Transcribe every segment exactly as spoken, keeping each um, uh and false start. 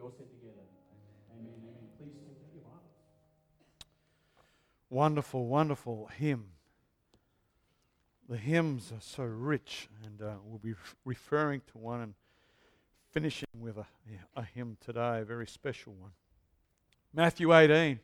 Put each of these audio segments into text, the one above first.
all said together. Amen, amen. Please take your Bibles. Wonderful, wonderful hymn. The hymns are so rich, and uh, we'll be referring to one and finishing with a, a hymn today, a very special one. Matthew eighteen.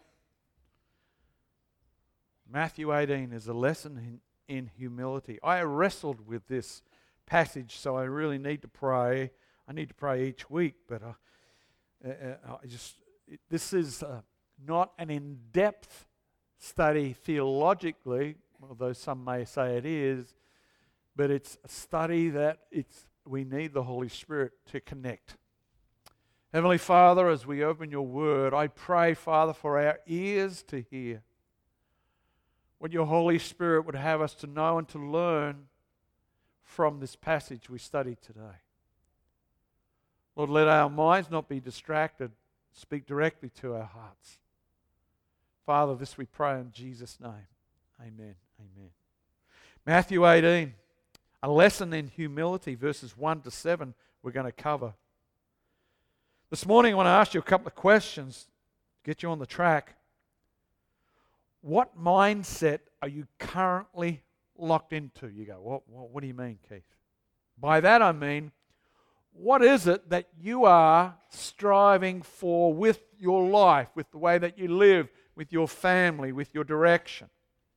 Matthew eighteen is a lesson in, in humility. I wrestled with this passage, so I really need to pray. I need to pray each week, but uh, uh, I just it, this is uh, not an in-depth study theologically, although some may say it is, but it's a study that it's we need the Holy Spirit to connect. Heavenly Father, as we open your word, I pray, Father, for our ears to hear what your Holy Spirit would have us to know and to learn from this passage we studied today. Lord, let our minds not be distracted. Speak directly to our hearts. Father, this we pray in Jesus' name. Amen. Amen. Matthew eighteen, a lesson in humility, verses one to seven, we're going to cover. This morning I want to ask you a couple of questions, get you on the track. What mindset are you currently locked into? You go, what, what, what do you mean, Keith? By that I mean, what is it that you are striving for with your life, with the way that you live, with your family, with your direction?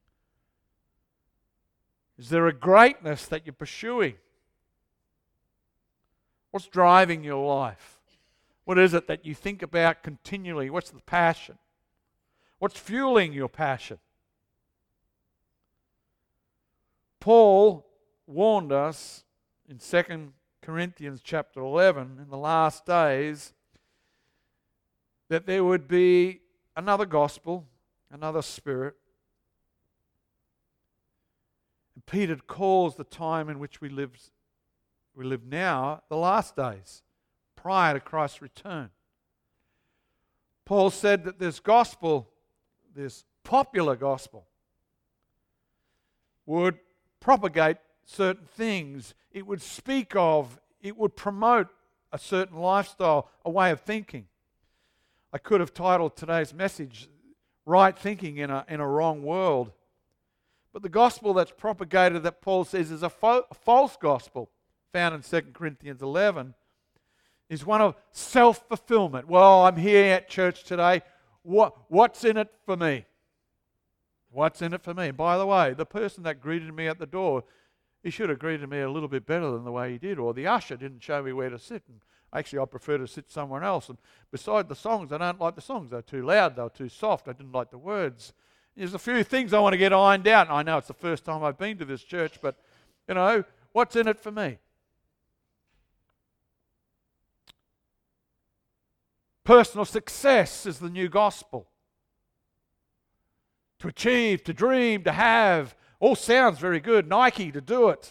Is there a greatness that you're pursuing? What's driving your life? What is it that you think about continually? What's the passion? What's fueling your passion? Paul warned us in Second Corinthians chapter eleven, in the last days, that there would be another gospel, another spirit. And Peter calls the time in which we live, we live now the last days, prior to Christ's return. Paul said that this gospel, this popular gospel, would propagate certain things. It would speak of, it would promote a certain lifestyle, a way of thinking. I could have titled today's message, Right Thinking in a, in a Wrong World. But the gospel that's propagated, that Paul says is a, fo- a false gospel, found in Second Corinthians eleven, is one of self-fulfillment. Well, I'm here at church today. What, what's in it for me? What's in it for me? By the way, the person that greeted me at the door, he should have greeted me a little bit better than the way he did. Or the usher didn't show me where to sit. And actually, I prefer to sit somewhere else. And beside the songs, I don't like the songs. They're too loud. They're too soft. I didn't like the words. There's a few things I want to get ironed out. And I know it's the first time I've been to this church, but, you know, what's in it for me? Personal success is the new gospel. To achieve, to dream, to have, all sounds very good. Nike, to do it.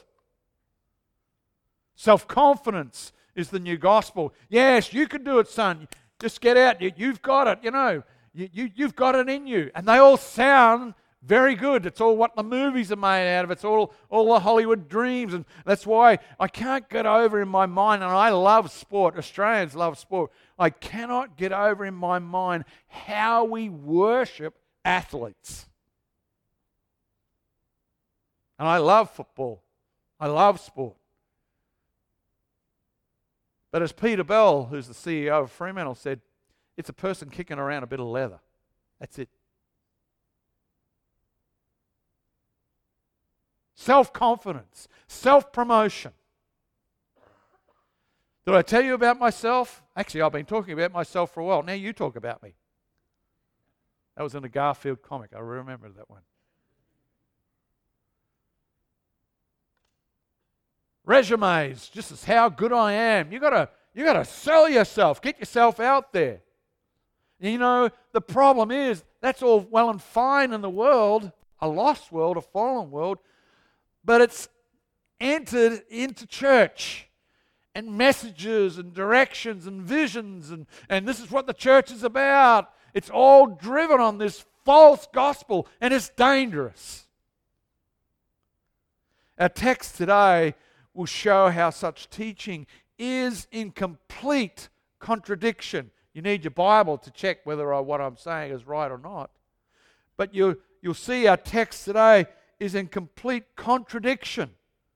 Self-confidence is the new gospel. Yes, you can do it, son. Just get out. You, you've got it, you know. You, you, you've got it in you. And they all sound very good. It's all what the movies are made out of. It's all, all the Hollywood dreams. And that's why I can't get over in my mind, and I love sport. Australians love sport. I cannot get over in my mind how we worship athletes. And I love football. I love sport. But as Peter Bell, who's the C E O of Fremantle, said, it's a person kicking around a bit of leather. That's it. Self-confidence, self-promotion. Did I tell you about myself? Actually, I've been talking about myself for a while. Now you talk about me. That was in a Garfield comic. I remember that one. Resumes, just as how good I am. You gotta, you gotta sell yourself. Get yourself out there. And you know, the problem is that's all well and fine in the world, a lost world, a fallen world, but it's entered into church. And messages and directions and visions and, and this is what the church is about. It's all driven on this false gospel, and it's dangerous. Our text today will show how such teaching is in complete contradiction. You need your Bible to check whether I, what I'm saying is right or not. But you, you'll see our text today is in complete contradiction.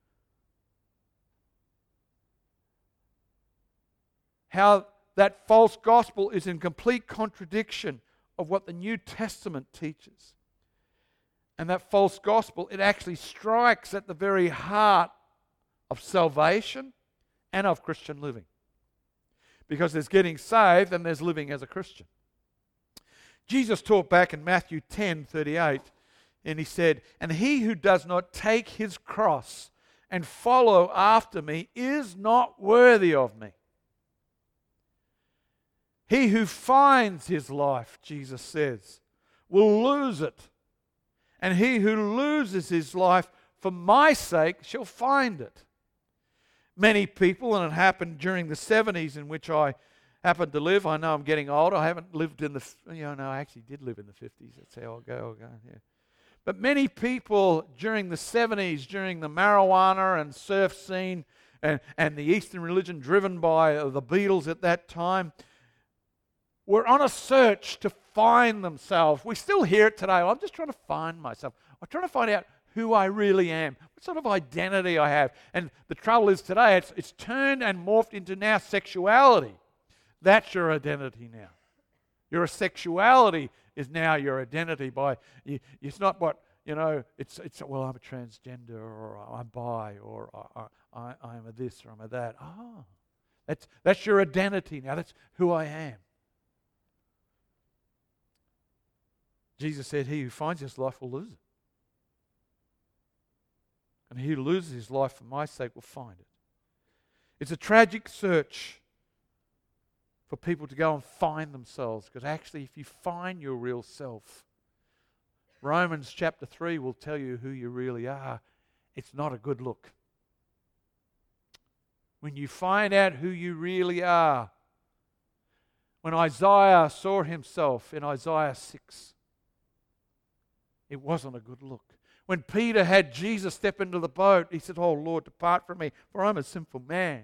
How that false gospel is in complete contradiction of what the New Testament teaches. And that false gospel, it actually strikes at the very heart of salvation and of Christian living. Because there's getting saved and there's living as a Christian. Jesus taught back in Matthew ten thirty-eight, and he said, "And he who does not take his cross and follow after me is not worthy of me. He who finds his life," Jesus says, "will lose it. And he who loses his life for my sake shall find it." Many people, and it happened during the seventies in which I happened to live. I know I'm getting old. I haven't lived in the, you know, no, I actually did live in the fifties. That's how I'll go, I'll go, yeah. But many people during the seventies, during the marijuana and surf scene and, and the Eastern religion driven by the Beatles at that time, were on a search to find themselves. We still hear it today. I'm just trying to find myself. I'm trying to find out who I really am, what sort of identity I have. And the trouble is today, it's, it's turned and morphed into now sexuality. That's your identity now. Your sexuality is now your identity. By you, it's not what, you know, it's, it's well, I'm a transgender, or I'm bi, or I, I, I'm a this, or I'm a that. Oh, that's, that's your identity now. That's who I am. Jesus said, "He who finds his life will lose it. And he who loses his life for my sake will find it." It's a tragic search for people to go and find themselves, because actually if you find your real self, Romans chapter three will tell you who you really are. It's not a good look. When you find out who you really are, when Isaiah saw himself in Isaiah six, it wasn't a good look. When Peter had Jesus step into the boat, he said, "Oh Lord, depart from me, for I'm a sinful man."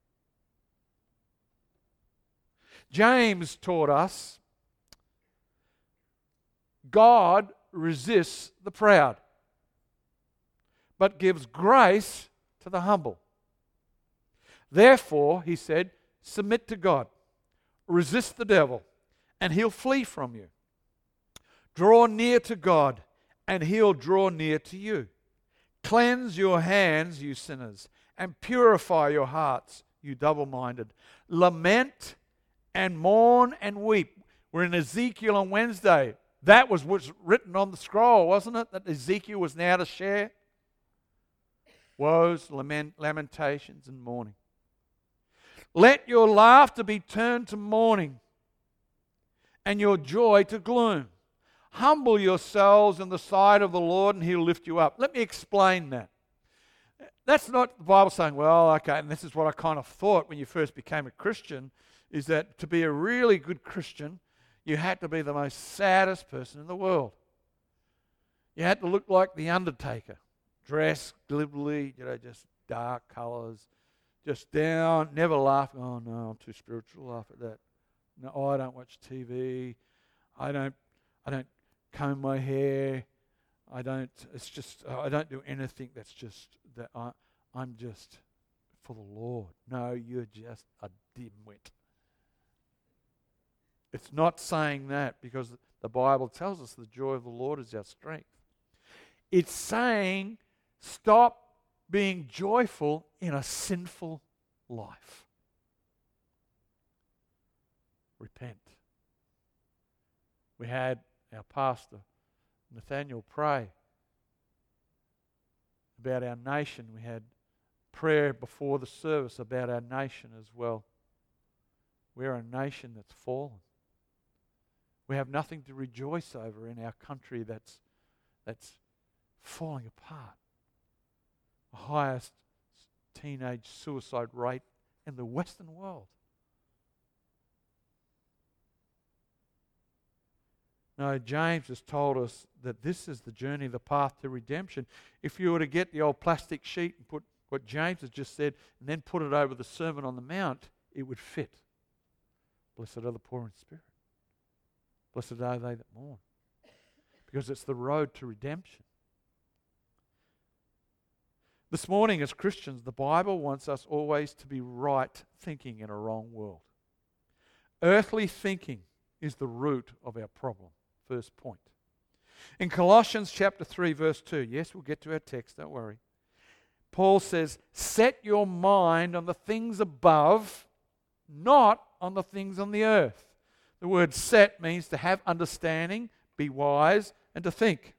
James taught us God resists the proud, but gives grace to the humble. Therefore, he said, submit to God, resist the devil, and he'll flee from you. Draw near to God, and he'll draw near to you. Cleanse your hands, you sinners, and purify your hearts, you double-minded. Lament and mourn and weep. We're in Ezekiel on Wednesday. That was what's written on the scroll, wasn't it? That Ezekiel was now to share. Woes, lament, lamentations, and mourning. Let your laughter be turned to mourning, and your joy to gloom. Humble yourselves in the sight of the Lord, and he'll lift you up. Let me explain that. That's not the Bible saying, well, okay, and this is what I kind of thought when you first became a Christian, is that to be a really good Christian, you had to be the most saddest person in the world. You had to look like the Undertaker, dress glibly, you know, just dark colours, just down, never laugh. Oh no, I'm too spiritual to laugh at that. No, oh, I don't watch T V. I don't. I don't comb my hair. I don't. It's just. I don't do anything that's just that. I, I'm just for the Lord. No, you're just a dimwit. It's not saying that, because the Bible tells us the joy of the Lord is our strength. It's saying stop being joyful in a sinful life. Repent. We had our pastor, Nathaniel, pray about our nation. We had prayer before the service about our nation as well. We're a nation that's fallen. We have nothing to rejoice over in our country that's, that's falling apart. The highest teenage suicide rate in the Western world. No, James has told us that this is the journey, the path to redemption. If you were to get the old plastic sheet and put what James has just said and then put it over the Sermon on the Mount, it would fit. Blessed are the poor in spirit. Blessed are they that mourn. Because it's the road to redemption. This morning as Christians, the Bible wants us always to be right thinking in a wrong world. Earthly thinking is the root of our problem. First point. In Colossians chapter three, verse two, yes, we'll get to our text, don't worry. Paul says, set your mind on the things above, not on the things on the earth. The word set means to have understanding, be wise, and to think.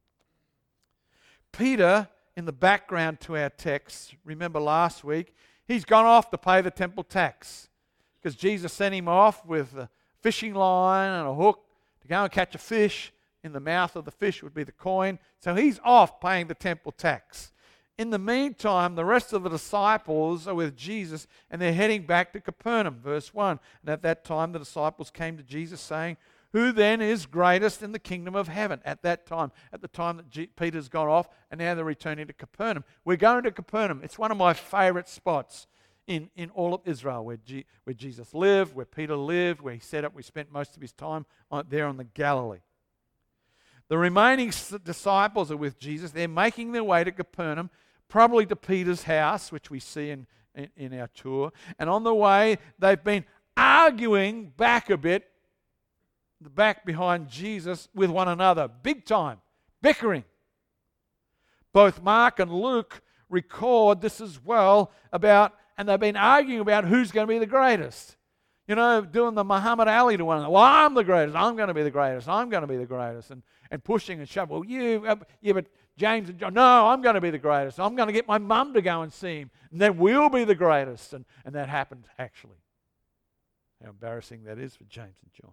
Peter, in the background to our text, remember last week, he's gone off to pay the temple tax because Jesus sent him off with a fishing line and a hook to go and catch a fish. In the mouth of the fish would be the coin. So he's off paying the temple tax. In the meantime, the rest of the disciples are with Jesus and they're heading back to Capernaum, verse one. And at that time the disciples came to Jesus saying, who then is greatest in the kingdom of heaven? At that time, at the time that G- Peter's gone off and now they're returning to Capernaum. We're going to Capernaum. It's one of my favourite spots in, in all of Israel where, G- where Jesus lived, where Peter lived, where he set up. We spent most of his time on, there on the Galilee. The remaining disciples are with Jesus. They're making their way to Capernaum, probably to Peter's house, which we see in, in, in our tour. And on the way, they've been arguing back a bit, the back behind Jesus, with one another. Big time. Bickering. Both Mark and Luke record this as well about, and they've been arguing about who's going to be the greatest. You know, doing the Muhammad Ali to one another. Well, I'm the greatest. I'm going to be the greatest. I'm going to be the greatest. And, and pushing and shoving. Well, you, uh, yeah, but James and John, no, I'm going to be the greatest. I'm going to get my mum to go and see him. And then we'll be the greatest. And, and that happened, actually. How embarrassing that is for James and John.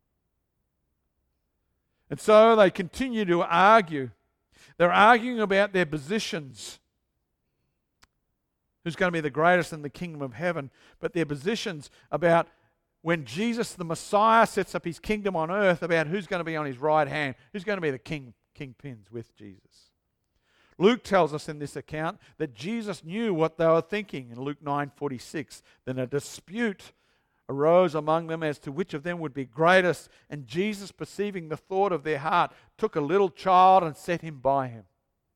And so they continue to argue. They're arguing about their positions. Who's going to be the greatest in the kingdom of heaven? But their positions about when Jesus, the Messiah, sets up his kingdom on earth, about who's going to be on his right hand, who's going to be the king, kingpins with Jesus. Luke tells us in this account that Jesus knew what they were thinking in Luke nine forty-six. Then a dispute arose among them as to which of them would be greatest. And Jesus, perceiving the thought of their heart, took a little child and set him by him.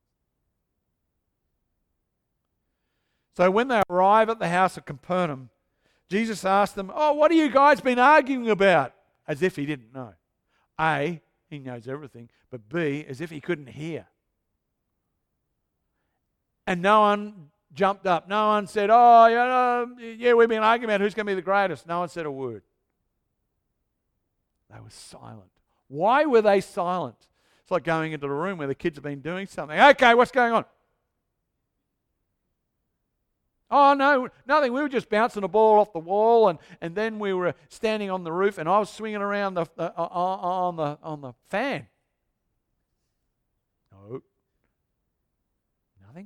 So when they arrive at the house of Capernaum, Jesus asked them, oh, what have you guys been arguing about? As if he didn't know. A, he knows everything. But B, as if he couldn't hear. And no one jumped up. No one said, oh, yeah, yeah, we've been arguing about who's going to be the greatest. No one said a word. They were silent. Why were they silent? It's like going into the room where the kids have been doing something. Okay, what's going on? Oh, no, nothing. We were just bouncing a ball off the wall, and, and then we were standing on the roof, and I was swinging around the, uh, on, the, on the fan. No. Nothing.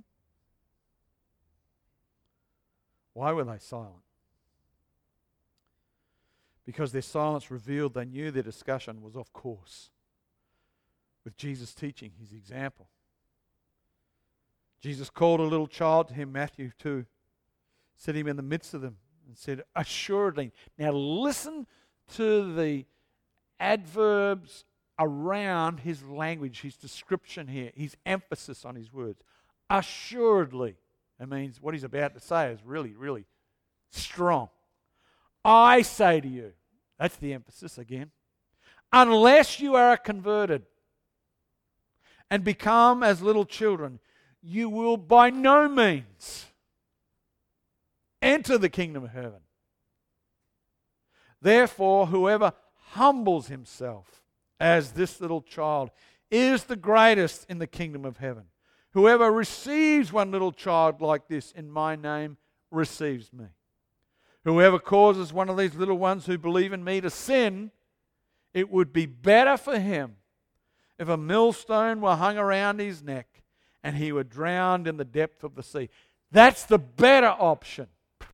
Why were they silent? Because their silence revealed they knew their discussion was off course with Jesus teaching his example. Jesus called a little child to him, Matthew two. Set him in the midst of them and said, assuredly. Now listen to the adverbs around his language, his description here, his emphasis on his words. Assuredly. That means what he's about to say is really, really strong. I say to you, that's the emphasis again, unless you are converted and become as little children, you will by no means enter the kingdom of heaven. Therefore, whoever humbles himself as this little child is the greatest in the kingdom of heaven. Whoever receives one little child like this in my name receives me. Whoever causes one of these little ones who believe in me to sin, it would be better for him if a millstone were hung around his neck and he were drowned in the depth of the sea. That's the better option.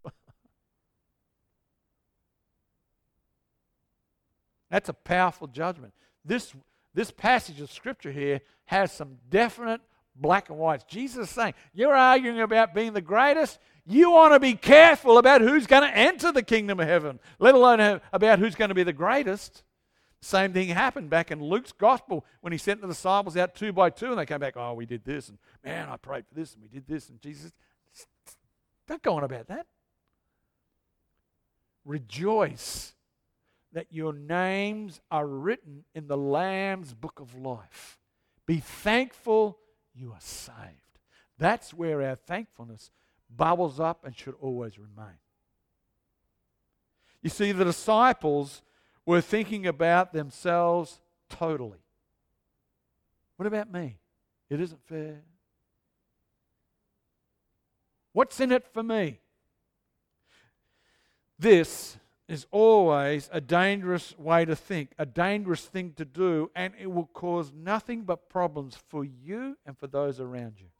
That's a powerful judgment. This, this passage of Scripture here has some definite black and white. Jesus is saying, you're arguing about being the greatest. You want to be careful about who's going to enter the kingdom of heaven, let alone about who's going to be the greatest. Same thing happened back in Luke's gospel when he sent the disciples out two by two and they came back, oh, we did this, and man, I prayed for this, and we did this, and Jesus, don't go on about that. Rejoice that your names are written in the Lamb's book of life. Be thankful you are saved. That's where our thankfulness bubbles up and should always remain. You see, the disciples were thinking about themselves totally. What about me? It isn't fair. What's in it for me? This is always a dangerous way to think, a dangerous thing to do, and it will cause nothing but problems for you and for those around you.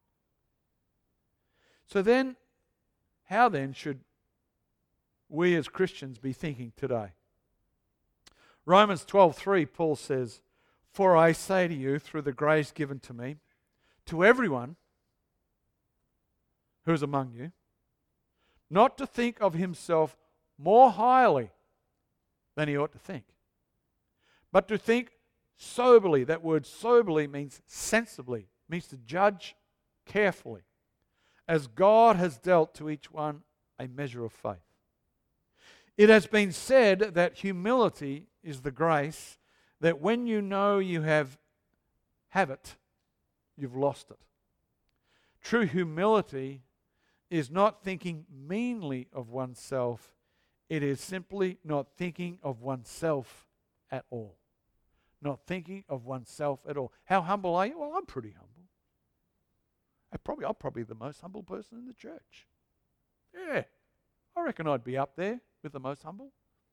So then, how then should we as Christians be thinking today? Romans twelve three, Paul says, "For I say to you, through the grace given to me, to everyone who is among you, not to think of himself more highly than he ought to think, but to think soberly." That word soberly means sensibly, means to judge carefully, as God has dealt to each one a measure of faith. It has been said that humility is the grace that when you know you have, have it, you've lost it. True humility is not thinking meanly of oneself. It is simply not thinking of oneself at all. Not thinking of oneself at all. How humble are you? Well, I'm pretty humble. I probably, I'm probably the most humble person in the church. Yeah, I reckon I'd be up there with the most humble.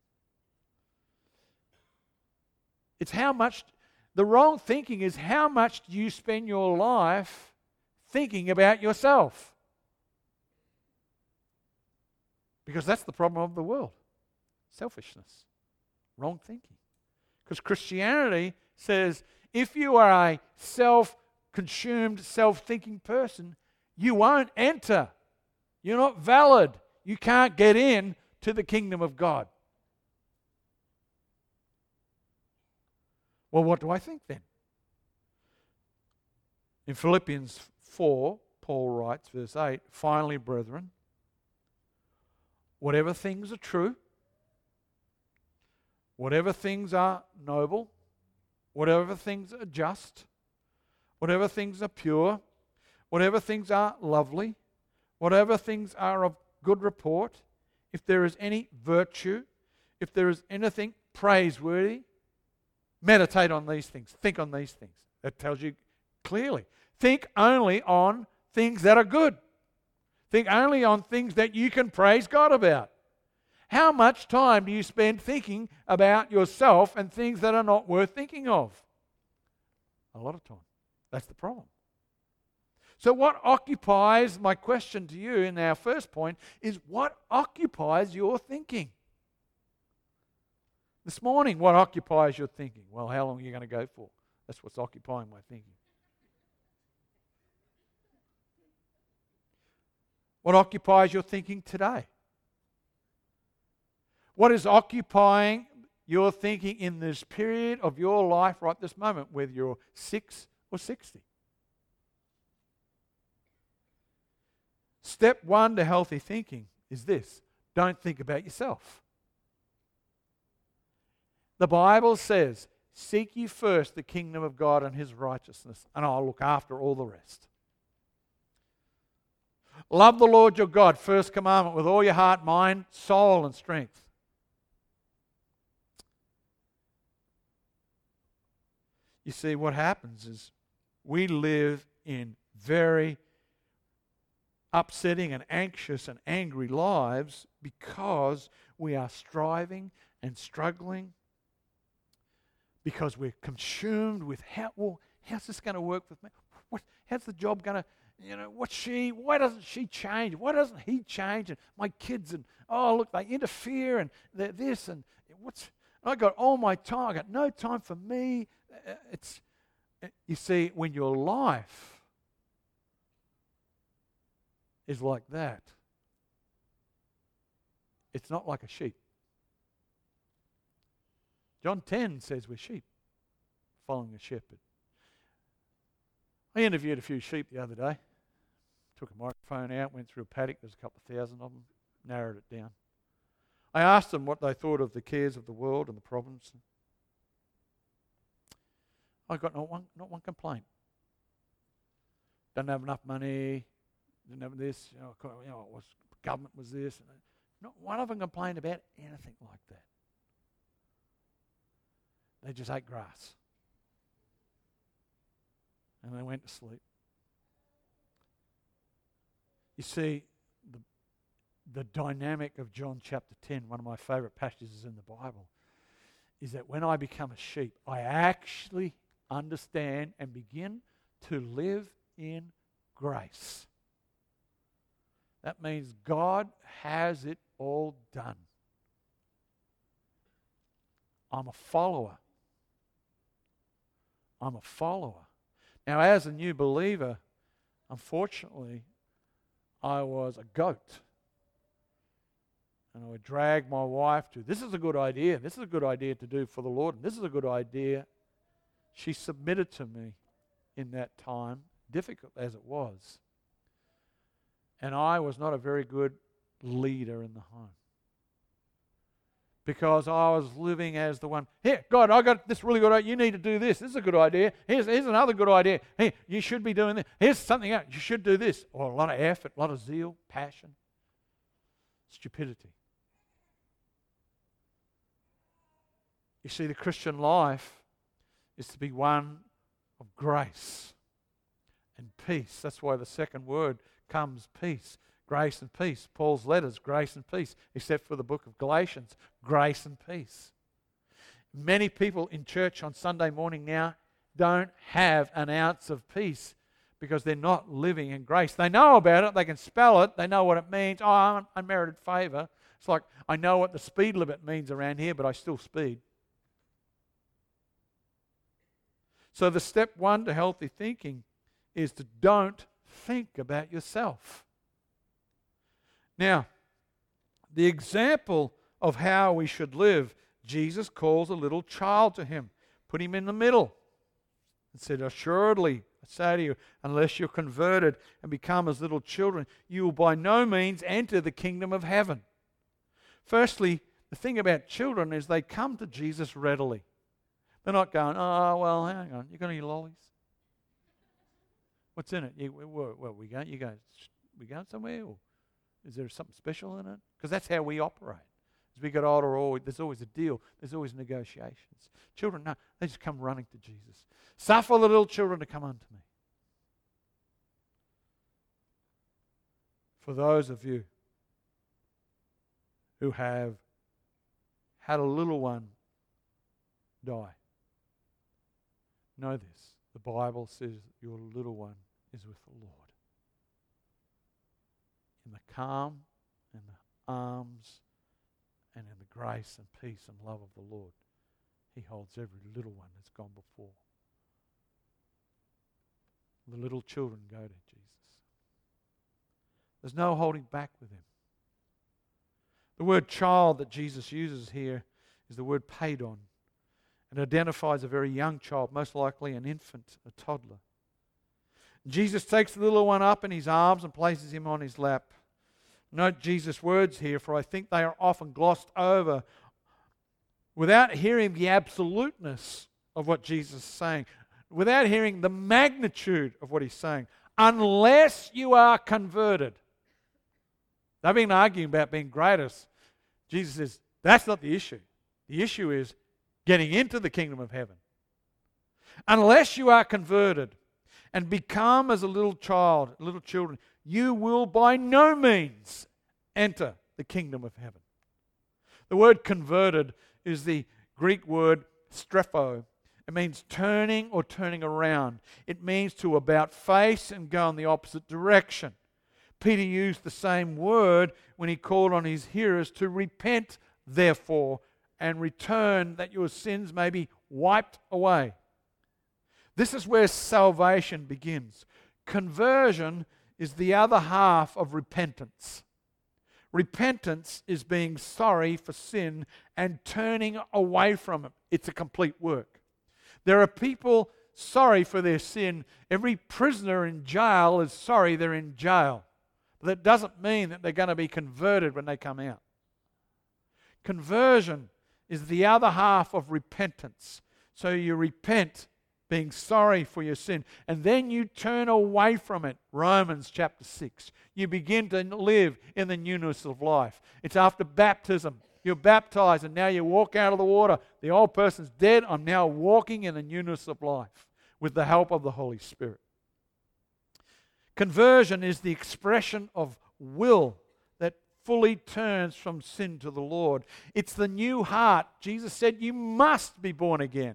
It's how much, the wrong thinking is how much do you spend your life thinking about yourself? Because that's the problem of the world. Selfishness. Wrong thinking. Because Christianity says if you are a self-consumed, self-thinking person, you won't enter. You're not valid. You can't get in to the kingdom of God. Well, what do I think then? In Philippians four, Paul writes, verse eight, "Finally, brethren, whatever things are true, whatever things are noble, whatever things are just, whatever things are pure, whatever things are lovely, whatever things are of good report, if there is any virtue, if there is anything praiseworthy, meditate on these things. Think on these things." That tells you clearly. Think only on things that are good. Think only on things that you can praise God about. How much time do you spend thinking about yourself and things that are not worth thinking of? A lot of time. That's the problem. So what occupies, my question to you in our first point, is what occupies your thinking? This morning, what occupies your thinking? Well, how long are you going to go for? That's what's occupying my thinking. What occupies your thinking today? What is occupying your thinking in this period of your life right this moment, whether you're six or sixty? Step one to healthy thinking is this: don't think about yourself. The Bible says, "Seek ye first the kingdom of God and his righteousness, and I'll look after all the rest." Love the Lord your God, first commandment, with all your heart, mind, soul, and strength. You see, what happens is we live in very upsetting and anxious and angry lives because we are striving and struggling, because we're consumed with how, well, how's this going to work with me? What, how's the job going to, you know, what's she, why doesn't she change? Why doesn't he change? And my kids, and oh, look, they interfere, and they're this, and what's, I got all my time, I got no time for me. It's, you see, when your life is like that. It's not like a sheep. John ten says we're sheep following a shepherd. I interviewed a few sheep the other day. Took a microphone out, went through a paddock. There's a couple of thousand of them. Narrowed it down. I asked them what they thought of the cares of the world and the problems. I got not one, not one complaint. Don't have enough money. Didn't have this. You know, you know it was, government was this. And not one of them complained about anything like that. They just ate grass. And they went to sleep. You see, the, the dynamic of John chapter ten, one of my favourite passages in the Bible, is that when I become a sheep, I actually understand and begin to live in grace. That means God has it all done. I'm a follower. I'm a follower. Now, as a new believer, unfortunately, I was a goat. And I would drag my wife to, this is a good idea. This is a good idea to do for the Lord. And this is a good idea. She submitted to me in that time, difficult as it was. And I was not a very good leader in the home. Because I was living as the one, here, God, I got this really good idea. You need to do this. This is a good idea. Here's, here's another good idea. Hey, you should be doing this. Here's something else. You should do this. Or a lot of effort, a lot of zeal, passion, stupidity. You see, the Christian life is to be one of grace and peace. That's why the second word comes peace. Grace and peace. Paul's letters, grace and peace, except for the book of Galatians, grace and peace. Many people in church on Sunday morning now don't have an ounce of peace because they're not living in grace. They know about it, they can spell it, they know what it means. Oh, I'm unmerited favour. It's like, I know what the speed limit means around here, but I still speed. So the step one to healthy thinking is to don't think about yourself. Now, the example of how we should live, Jesus calls a little child to him, put him in the middle, and said, assuredly, I say to you, unless you're converted and become as little children, you will by no means enter the kingdom of heaven. Firstly, the thing about children is they come to Jesus readily. They're not going, oh, well, hang on, you got any lollies? What's in it? You, where, where we going? You go, we going somewhere? Or is there something special in it? Because that's how we operate. As we get older, always, there's always a deal. There's always negotiations. Children, no, they just come running to Jesus. Suffer the little children to come unto me. For those of you who have had a little one die, know this. The Bible says your little one is with the Lord. In the calm and the arms and in the grace and peace and love of the Lord, he holds every little one that's gone before. The little children go to Jesus. There's no holding back with him. The word child that Jesus uses here is the word paidon. It identifies a very young child, most likely an infant, a toddler. Jesus takes the little one up in his arms and places him on his lap. Note Jesus' words here, for I think they are often glossed over without hearing the absoluteness of what Jesus is saying, without hearing the magnitude of what he's saying. Unless you are converted. They've been arguing about being greatest. Jesus says, that's not the issue. The issue is getting into the kingdom of heaven. Unless you are converted and become as a little child, little children, you will by no means enter the kingdom of heaven. The word converted is the Greek word strepho. It means turning or turning around. It means to about face and go in the opposite direction. Peter used the same word when he called on his hearers to repent, therefore, and return that your sins may be wiped away. This is where salvation begins. Conversion is the other half of repentance. Repentance is being sorry for sin and turning away from it. It's a complete work. There are people sorry for their sin. Every prisoner in jail is sorry they're in jail. But that doesn't mean that they're going to be converted when they come out. Conversion is the other half of repentance. So you repent, being sorry for your sin, and then you turn away from it. Romans chapter six. You begin to live in the newness of life. It's after baptism. You're baptized and now you walk out of the water. The old person's dead. I'm now walking in the newness of life with the help of the Holy Spirit. Conversion is the expression of will that fully turns from sin to the Lord. It's the new heart. Jesus said you must be born again.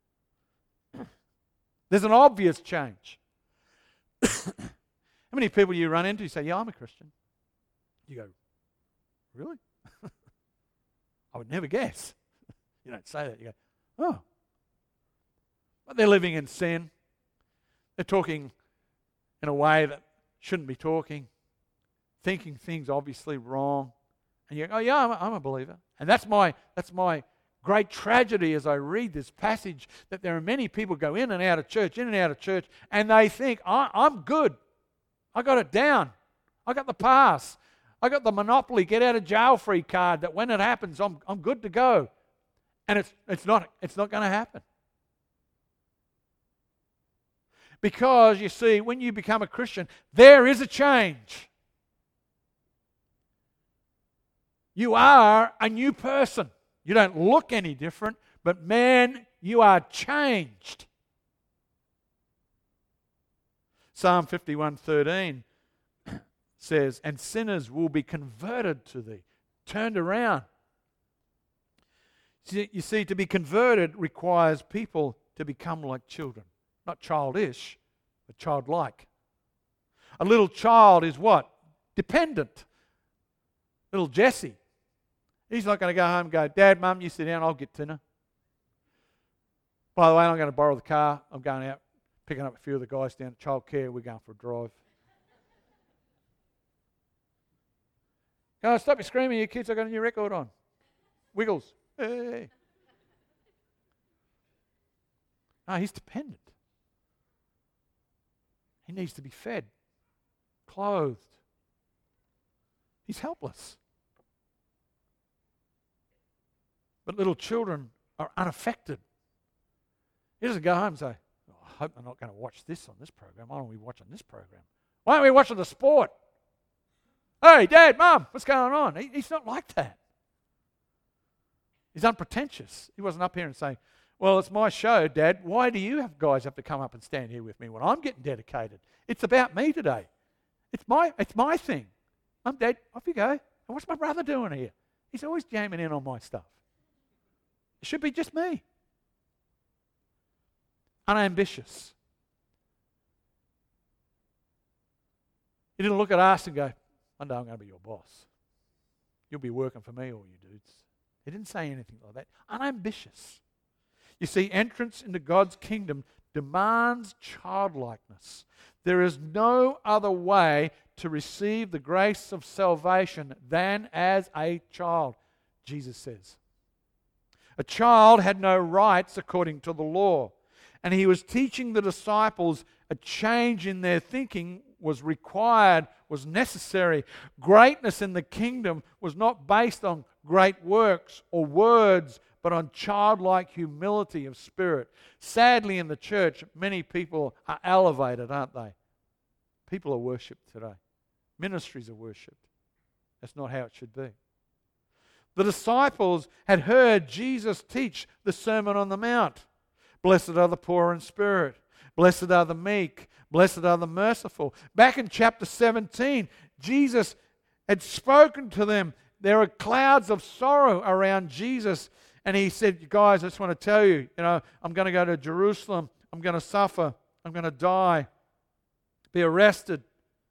There's an obvious change. How many people you run into, you say, yeah, I'm a Christian. You go, really? I would never guess. You don't say that. You go, oh. But they're living in sin. They're talking in a way that shouldn't be talking, thinking things obviously wrong. And you go, oh yeah, I'm a, I'm a believer. And that's my that's my great tragedy as I read this passage, that there are many people go in and out of church, in and out of church, and they think, I, I'm good. I got it down. I got the pass. I got the Monopoly get out of jail free card that when it happens, I'm I'm good to go. And it's it's not it's not going to happen. Because you see, when you become a Christian, there is a change. You are a new person. You don't look any different, but man, you are changed. Psalm fifty-one thirteen says, and sinners will be converted to thee, turned around. You see, to be converted requires people to become like children. Not childish, but childlike. A little child is what? Dependent. Little Jesse. He's not going to go home and go, Dad, Mum, you sit down, I'll get dinner. By the way, I'm going to borrow the car. I'm going out, picking up a few of the guys down at childcare. We're going for a drive. Go, stop your screaming, you kids. I've got a new record on. Wiggles. Hey. No, he's dependent. He needs to be fed, clothed. He's helpless. But little children are unaffected. He doesn't go home and say, oh, I hope they're not going to watch this on this program. Why aren't we watching this program? Why aren't we watching the sport? Hey, Dad, Mum, what's going on? He, he's not like that. He's unpretentious. He wasn't up here and saying, well, it's my show, Dad. Why do you have guys have to come up and stand here with me when I'm getting dedicated? It's about me today. It's my it's my thing. I'm Dad. Off you go. And what's my brother doing here? He's always jamming in on my stuff. It should be just me. Unambitious. He didn't look at us and go, one day I'm going to be your boss. You'll be working for me, all you dudes. He didn't say anything like that. Unambitious. You see, entrance into God's kingdom demands childlikeness. There is no other way to receive the grace of salvation than as a child, Jesus says. A child had no rights according to the law, and he was teaching the disciples a change in their thinking was required, was necessary. Greatness in the kingdom was not based on great works or words, but on childlike humility of spirit. Sadly, in the church, many people are elevated, aren't they? People are worshipped today. Ministries are worshipped. That's not how it should be. The disciples had heard Jesus teach the Sermon on the Mount. Blessed are the poor in spirit. Blessed are the meek. Blessed are the merciful. Back in chapter seventeen, Jesus had spoken to them. There are clouds of sorrow around Jesus. And he said, guys, I just want to tell you, you know, I'm going to go to Jerusalem. I'm going to suffer. I'm going to die. Be arrested.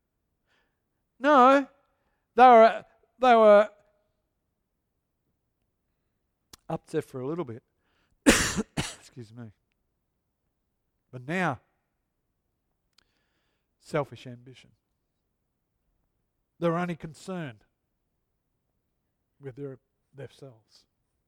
No, they were, they were upset for a little bit. Excuse me. But now, selfish ambition. They're only concerned with their themselves.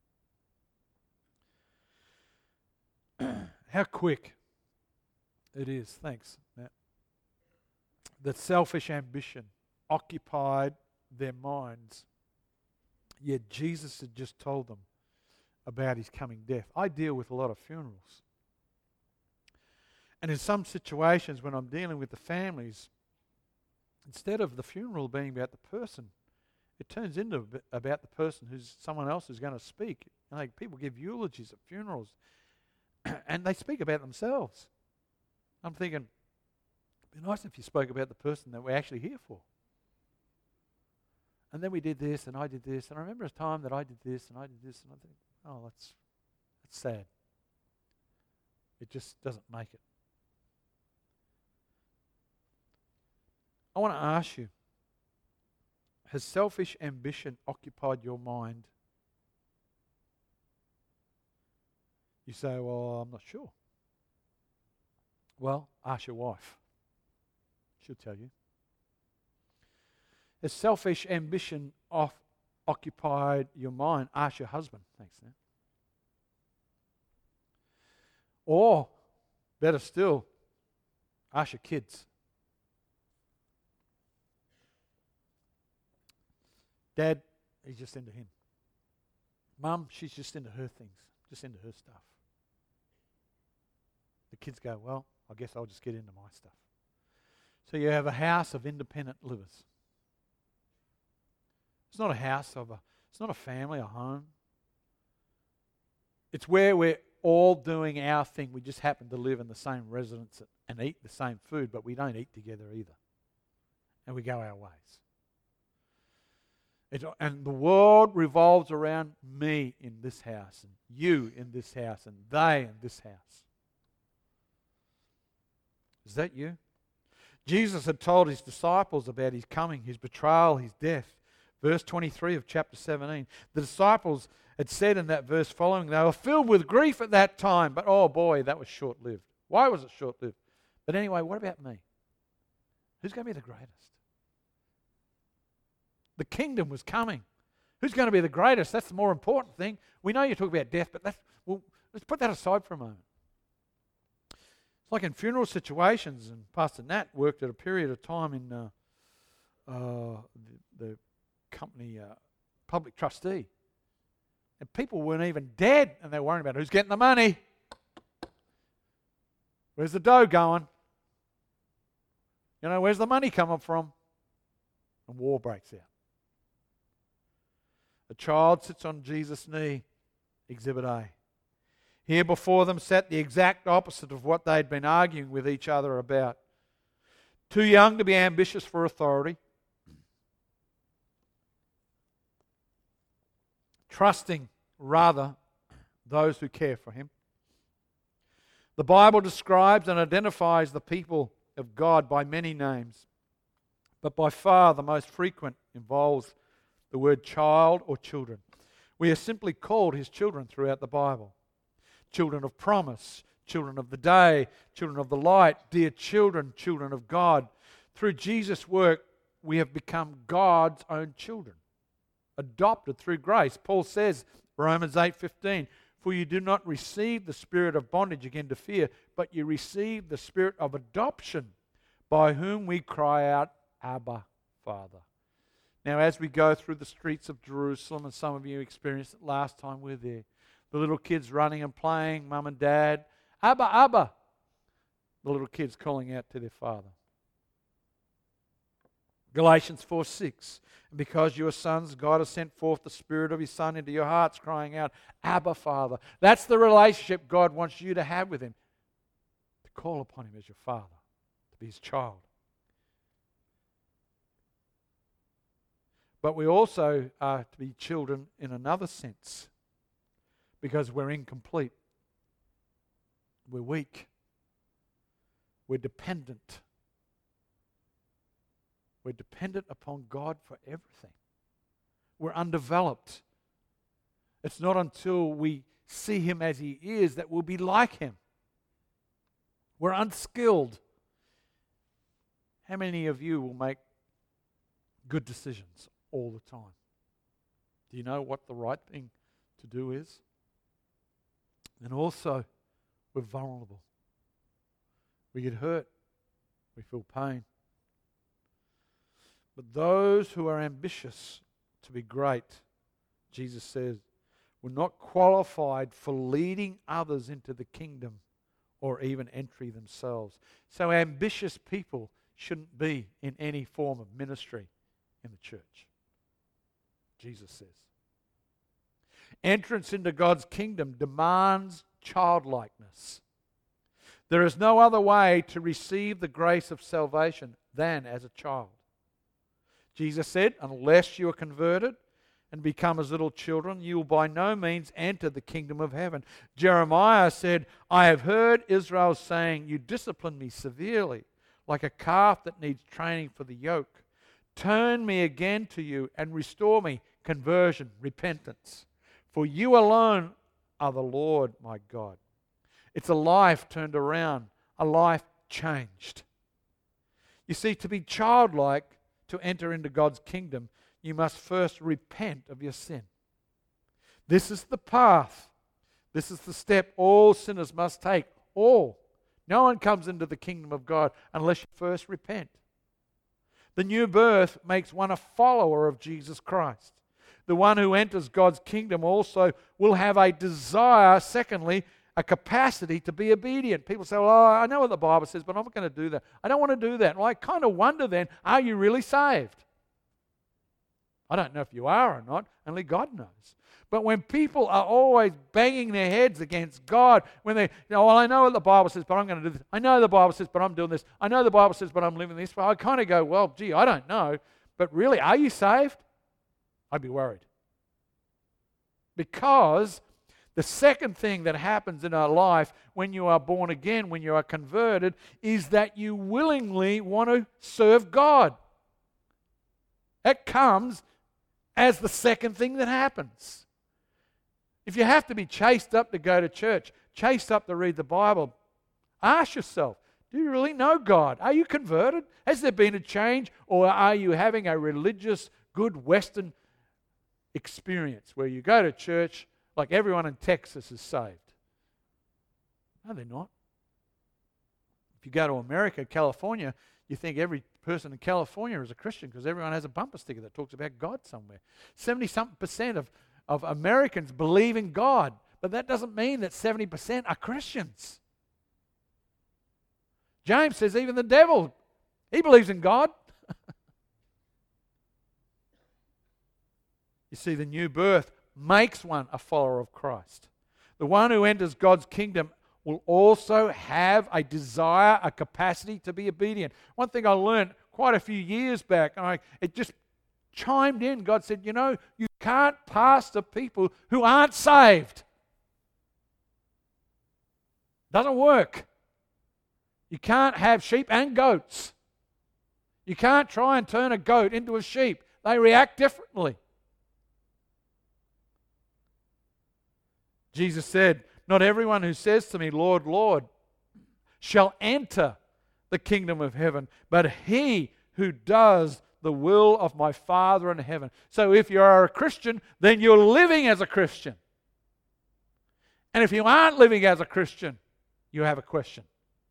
How quick it is, thanks, Matt, that selfish ambition occupied their minds, yet Jesus had just told them about his coming death. I deal with a lot of funerals. And in some situations when I'm dealing with the families, instead of the funeral being about the person, it turns into a bit about the person who's someone else who's going to speak. Like people give eulogies at funerals and they speak about themselves. I'm thinking, it'd be nice if you spoke about the person that we're actually here for. And then we did this, and I did this, and I remember a time that I did this, and I did this, and I think, oh, that's that's sad. It just doesn't make it. I want to ask you, has selfish ambition occupied your mind? You say, well, I'm not sure. Well, ask your wife. She'll tell you. Has selfish ambition off occupied your mind? Ask your husband. Thanks, Sam. Or, better still, ask your kids. Dad, he's just into him. Mum, she's just into her things, just into her stuff. The kids go, well, I guess I'll just get into my stuff. So you have a house of independent livers. It's not a house of a, it's not a family, a home. It's where we're all doing our thing. We just happen to live in the same residence and eat the same food, but we don't eat together either. And we go our ways. It, and the world revolves around me in this house, and you in this house, and they in this house. Is that you? Jesus had told his disciples about his coming, his betrayal, his death. Verse twenty-three of chapter seventeen. The disciples had said in that verse following, they were filled with grief at that time, but oh boy, that was short-lived. Why was it short-lived? But anyway, what about me? Who's going to be the greatest? The kingdom was coming. Who's going to be the greatest? That's the more important thing. We know you talk about death, but that's, well, let's put that aside for a moment. It's like in funeral situations, and Pastor Nat worked at a period of time in uh, uh, the, the company uh, public trustee. And people weren't even dead, and they were worrying about who's getting the money. Where's the dough going? You know, where's the money coming from? And war breaks out. A child sits on Jesus' knee, Exhibit A. Here before them sat the exact opposite of what they'd been arguing with each other about. Too young to be ambitious for authority. Trusting, rather, those who care for him. The Bible describes and identifies the people of God by many names, but by far the most frequent involves the word child or children. We are simply called his children throughout the Bible. Children of promise, children of the day, children of the light, dear children, children of God. Through Jesus' work, we have become God's own children, adopted through grace. Paul says, Romans eight fifteen, for you do not receive the spirit of bondage again to fear, but you receive the spirit of adoption, by whom we cry out, Abba, Father. Now, as we go through the streets of Jerusalem, and some of you experienced it last time we were there, the little kids running and playing, mum and dad, Abba, Abba. The little kids calling out to their father. Galatians four six, and because you are sons, God has sent forth the Spirit of His Son into your hearts, crying out, Abba, Father. That's the relationship God wants you to have with Him, to call upon Him as your Father, to be His child. But we also are to be children in another sense, because we're incomplete. We're weak. We're dependent. We're dependent upon God for everything. We're undeveloped. It's not until we see Him as He is that we'll be like Him. We're unskilled. How many of you will make good decisions all the time. Do you know what the right thing to do is? And also, we're vulnerable. We get hurt. We feel pain. But those who are ambitious to be great, Jesus says, were not qualified for leading others into the kingdom or even entry themselves. So ambitious people shouldn't be in any form of ministry in the church, Jesus says. Entrance into God's kingdom demands childlikeness. There is no other way to receive the grace of salvation than as a child. Jesus said, unless you are converted and become as little children, you will by no means enter the kingdom of heaven. Jeremiah said, I have heard Israel saying, you discipline me severely, like a calf that needs training for the yoke. Turn me again to you and restore me, conversion, repentance. For you alone are the Lord my God. It's a life turned around, a life changed. You see, to be childlike, to enter into God's kingdom, you must first repent of your sin. This is the path. This is the step all sinners must take. All. No one comes into the kingdom of God unless you first repent. The new birth makes one a follower of Jesus Christ. The one who enters God's kingdom also will have a desire, secondly, a capacity to be obedient. People say, well, I know what the Bible says, but I'm not going to do that. I don't want to do that. Well, I kind of wonder then, are you really saved? I don't know if you are or not. Only God knows. But when people are always banging their heads against God, when they, you know, well, I know what the Bible says, but I'm going to do this. I know the Bible says, but I'm doing this. I know the Bible says, but I'm living this. But I kind of go, well, gee, I don't know. But really, are you saved? I'd be worried. Because the second thing that happens in our life when you are born again, when you are converted, is that you willingly want to serve God. That comes as the second thing that happens. If you have to be chased up to go to church, chased up to read the Bible, ask yourself, do you really know God? Are you converted? Has there been a change? Or are you having a religious, good Western experience where you go to church like everyone in Texas is saved? No, they're not. If you go to America, California, you think every person in California is a Christian because everyone has a bumper sticker that talks about God somewhere. seventy-something percent of, of Americans believe in God, but that doesn't mean that seventy percent are Christians. James says even the devil, he believes in God. You see, the new birth makes one a follower of Christ. The one who enters God's kingdom will also have a desire, a capacity to be obedient. One thing I learned quite a few years back, and I, it just chimed in. God said, you know, you can't pastor people who aren't saved. Doesn't work. You can't have sheep and goats. You can't try and turn a goat into a sheep. They react differently. Jesus said, not everyone who says to me, Lord, Lord, shall enter the kingdom of heaven, but he who does the will of my Father in heaven. So if you are a Christian, then you're living as a Christian. And if you aren't living as a Christian, you have a question.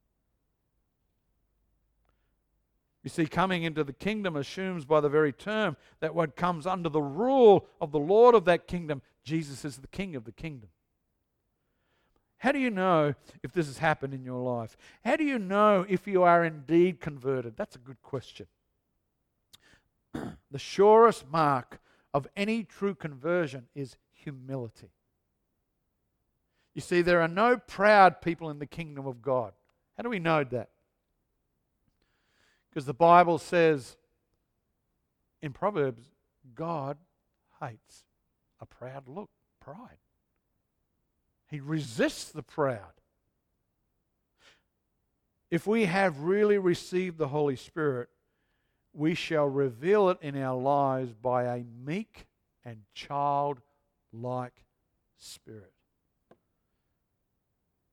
You see, coming into the kingdom assumes by the very term that one comes under the rule of the Lord of that kingdom. Jesus is the king of the kingdom. How do you know if this has happened in your life? How do you know if you are indeed converted? That's a good question. The surest mark of any true conversion is humility. You see, there are no proud people in the kingdom of God. How do we know that? Because the Bible says in Proverbs, God hates a proud look, pride. He resists the proud. If we have really received the Holy Spirit, we shall reveal it in our lives by a meek and childlike spirit.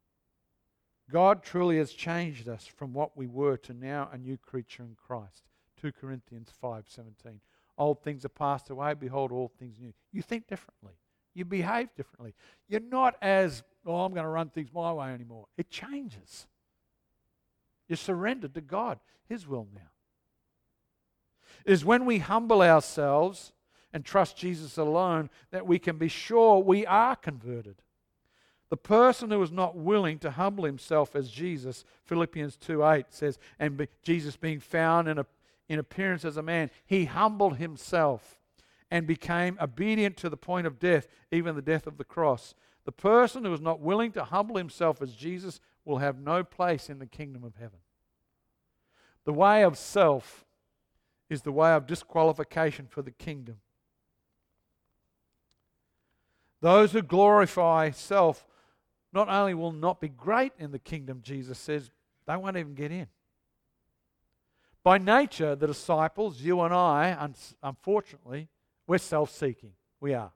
God truly has changed us from what we were to now a new creature in Christ, two Corinthians five seventeen. Old things are passed away, behold, all things new. You think differently. You behave differently. You're not as, oh, I'm going to run things my way anymore. It changes. You're surrendered to God, His will now. It is when we humble ourselves and trust Jesus alone that we can be sure we are converted. The person who is not willing to humble himself as Jesus, Philippians two eight says, and be, Jesus being found in, a, in appearance as a man, He humbled Himself and became obedient to the point of death, even the death of the cross. The person who is not willing to humble himself as Jesus will have no place in the kingdom of heaven. The way of self is the way of disqualification for the kingdom. Those who glorify self not only will not be great in the kingdom, Jesus says, they won't even get in. By nature, the disciples, you and I, un- unfortunately, we're self-seeking. We are.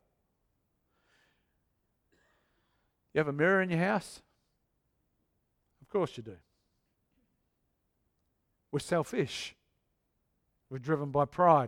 You have a mirror in your house? Of course you do. We're selfish. We're driven by pride.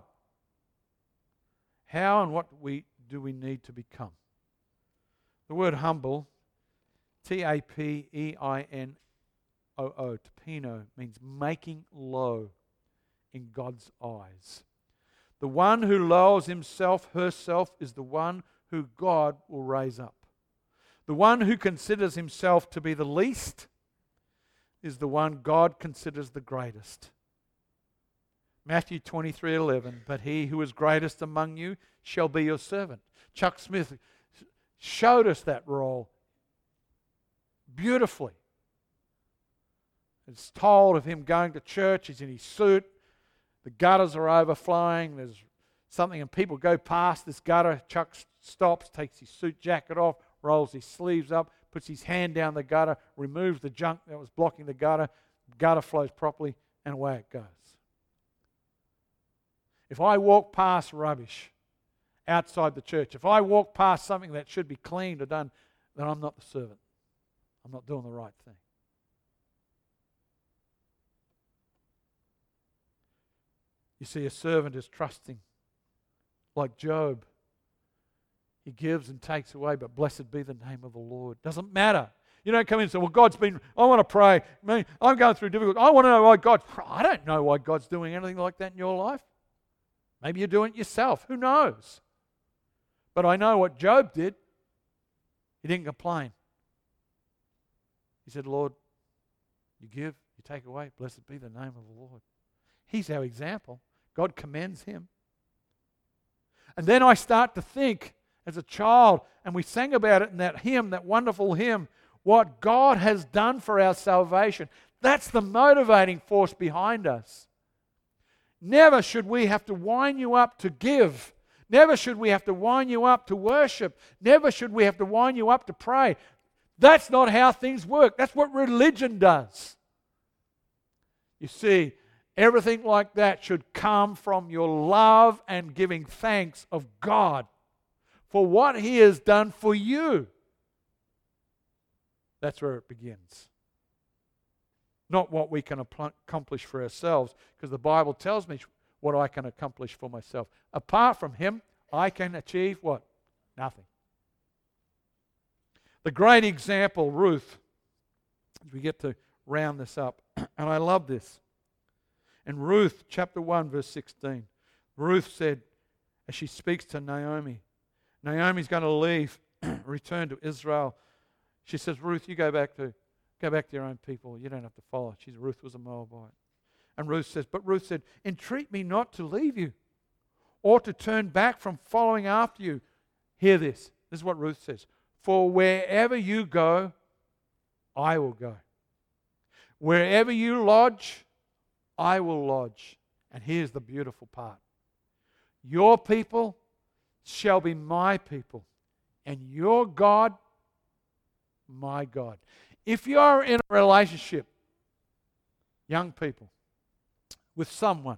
How and what we do we need to become? The word humble, T A P E I N O O, tapino, means making low in God's eyes. The one who lowers himself, herself, is the one who God will raise up. The one who considers himself to be the least is the one God considers the greatest. Matthew twenty-three eleven, but he who is greatest among you shall be your servant. Chuck Smith showed us that role beautifully. It's told of him going to church, he's in his suit, the gutters are overflowing, there's something, and people go past this gutter. Chuck stops, takes his suit jacket off, rolls his sleeves up, puts his hand down the gutter, removes the junk that was blocking the gutter, gutter flows properly, and away it goes. If I walk past rubbish outside the church, if I walk past something that should be cleaned or done, then I'm not the servant. I'm not doing the right thing. You see, a servant is trusting. Like Job, he gives and takes away, but blessed be the name of the Lord. Doesn't matter. You don't come in and say, well, God's been, I want to pray. I'm going through difficult. I want to know why God, I don't know why God's doing anything like that in your life. Maybe you're doing it yourself. Who knows? But I know what Job did. He didn't complain. He said, Lord, you give, you take away. Blessed be the name of the Lord. He's our example. God commends him. And then I start to think as a child, and we sang about it in that hymn, that wonderful hymn, what God has done for our salvation. That's the motivating force behind us. Never should we have to wind you up to give. Never should we have to wind you up to worship. Never should we have to wind you up to pray. That's not how things work. That's what religion does. You see, everything like that should come from your love and giving thanks of God for what He has done for you. That's where it begins. Not what we can accomplish for ourselves, because the Bible tells me what I can accomplish for myself. Apart from Him, I can achieve what? Nothing. The great example, Ruth, as we get to round this up, and I love this. In Ruth chapter one, verse sixteen, Ruth said, as she speaks to Naomi, Naomi's going to leave, return to Israel. She says, Ruth, you go back to go back to your own people. You don't have to follow. She's, Ruth was a Moabite. And Ruth says, but Ruth said, entreat me not to leave you or to turn back from following after you. Hear this. This is what Ruth says. For wherever you go, I will go. Wherever you lodge, I will lodge. And here's the beautiful part. Your people shall be my people, and your God, my God. If you're in a relationship, young people, with someone,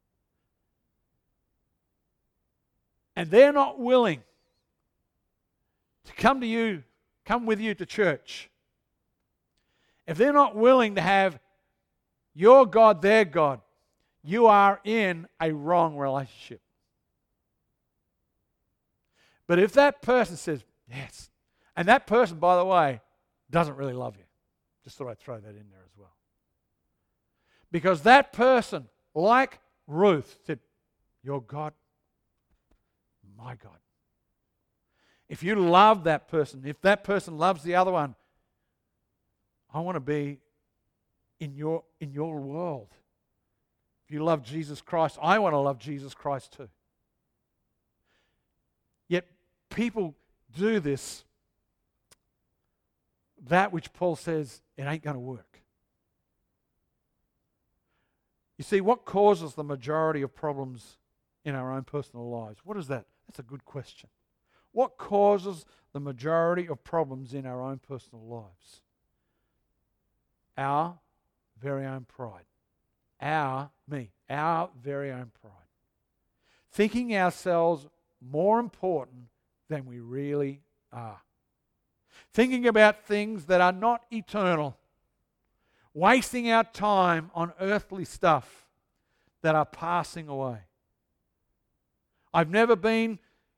and they're not willing to come to you, come with you to church, if they're not willing to have your God, their God, you are in a wrong relationship. But if that person says, yes, and that person, by the way, doesn't really love you, just thought I'd throw that in there as well. Because that person, like Ruth, said, your God, my God. If you love that person, if that person loves the other one, I want to be in your, in your world. If you love Jesus Christ, I want to love Jesus Christ too. Yet people do this, that which Paul says, it ain't going to work. You see, what causes the majority of problems in our own personal lives? What is that? That's a good question. What causes the majority of problems in our own personal lives? Our very own pride. Our, me, our very own pride. Thinking ourselves more important than we really are. Thinking about things that are not eternal. Wasting our time on earthly stuff that are passing away. I've never been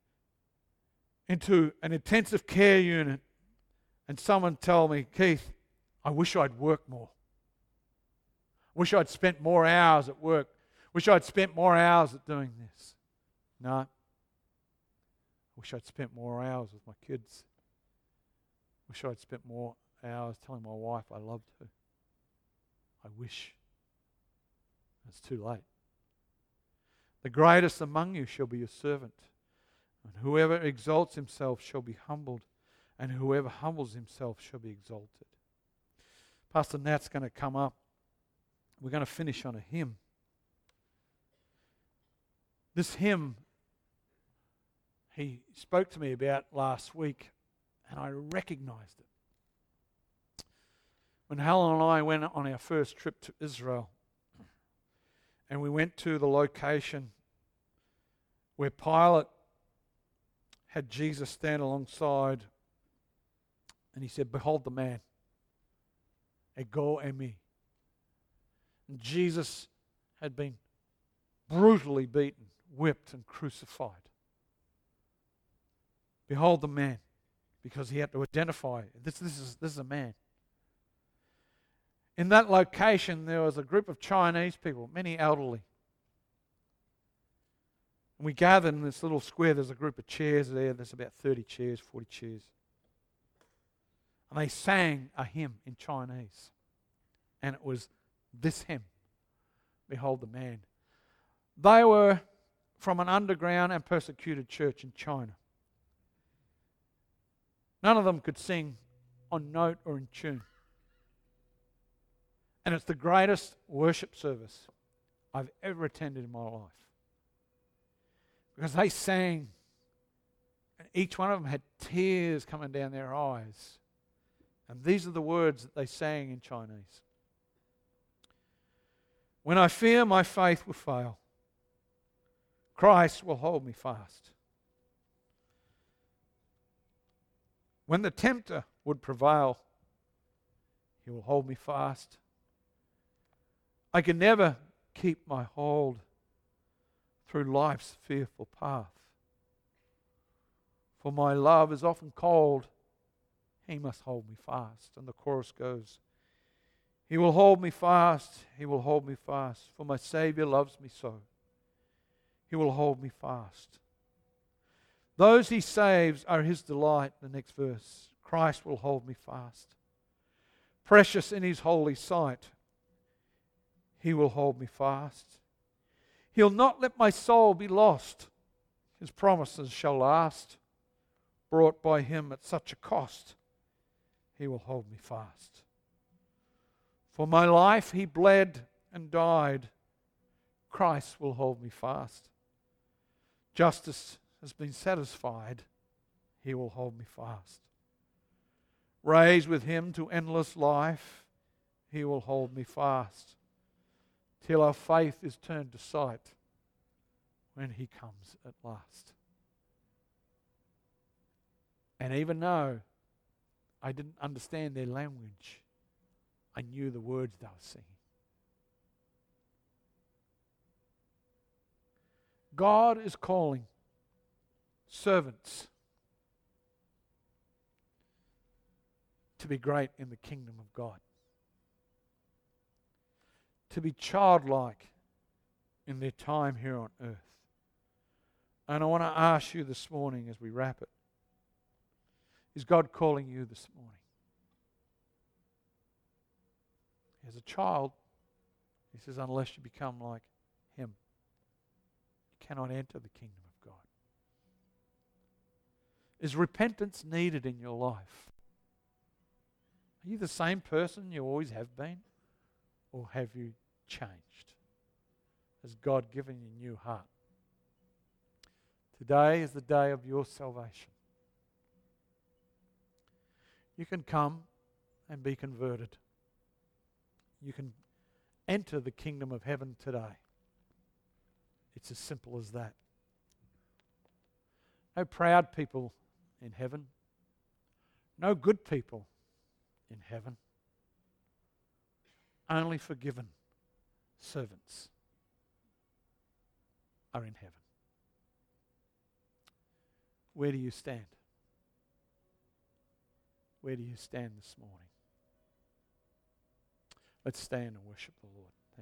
into an intensive care unit and someone tell me, Keith, I wish I'd worked more. Wish I'd spent more hours at work. Wish I'd spent more hours at doing this. No. Wish I'd spent more hours with my kids. Wish I'd spent more hours telling my wife I loved her. I wish. It's too late. The greatest among you shall be your servant. And whoever exalts himself shall be humbled, and whoever humbles himself shall be exalted. Pastor Nat's going to come up. We're going to finish on a hymn. This hymn he spoke to me about last week, and I recognized it. When Helen and I went on our first trip to Israel, and we went to the location where Pilate had Jesus stand alongside, and he said, behold the man, ego eimi. And Jesus had been brutally beaten, whipped, and crucified. Behold the man, because he had to identify, this, this, is, this is a man. In that location, there was a group of Chinese people, many elderly. And we gathered in this little square. There's a group of chairs there. There's about thirty chairs, forty chairs. And they sang a hymn in Chinese. And it was this hymn, Behold the Man. They were from an underground and persecuted church in China. None of them could sing on note or in tune. And it's the greatest worship service I've ever attended in my life. Because they sang, and each one of them had tears coming down their eyes. And these are the words that they sang in Chinese. When I fear my faith will fail, Christ will hold me fast. When the tempter would prevail, he will hold me fast. I can never keep my hold through life's fearful path. For my love is often cold, he must hold me fast. And the chorus goes, he will hold me fast, he will hold me fast, for my Savior loves me so. He will hold me fast. Those he saves are his delight. The next verse, Christ will hold me fast. Precious in his holy sight, he will hold me fast. He'll not let my soul be lost. His promises shall last. Brought by him at such a cost, he will hold me fast. For my life he bled and died. Christ will hold me fast. Justice has been satisfied. He will hold me fast. Raised with him to endless life, he will hold me fast. Till our faith is turned to sight when he comes at last. And even though I didn't understand their language, I knew the words they were singing. God is calling servants to be great in the kingdom of God, to be childlike in their time here on earth. And I want to ask you this morning as we wrap it, is God calling you this morning? As a child, He says, unless you become like Him, you cannot enter the kingdom of God. Is repentance needed in your life? Are you the same person you always have been? Or have you changed? Has God given you a new heart? Today is the day of your salvation. You can come and be converted. You can enter the kingdom of heaven today. It's as simple as that. No proud people in heaven. No good people in heaven. Only forgiven servants are in heaven. Where do you stand? Where do you stand this morning? Let's stand and worship the Lord.